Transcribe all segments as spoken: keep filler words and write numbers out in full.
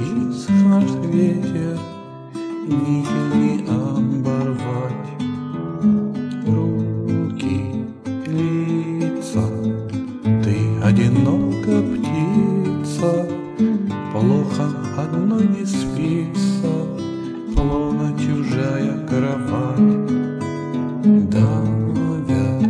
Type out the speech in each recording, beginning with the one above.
исчез наш ветер, нити не оборвать. Руки, лица, ты одинока птица, плохо одной не спится, словно чужая кровать. Давят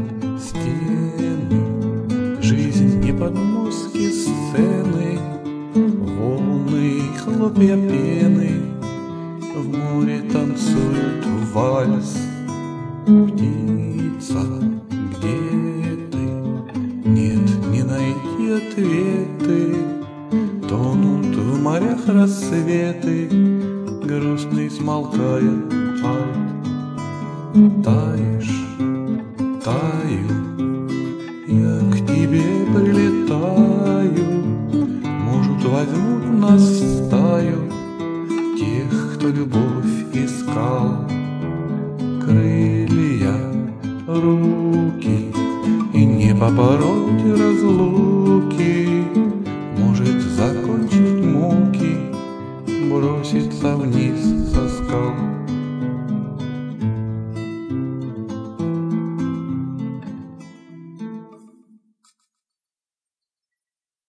стены, жизнь и подмостки сцены, волны, хлопья пены, в море танцуют вальс. Птица, где ты? Нет, не найти ответы, тонут в морях рассветы, грустный смолкает ад. Таешь, таю, я к тебе прилетаю, может, возьмут нас в стаю тех, кто любовь искал. Крылья, руки, и не побороть разлуки, может закончить муки, броситься вниз со скал.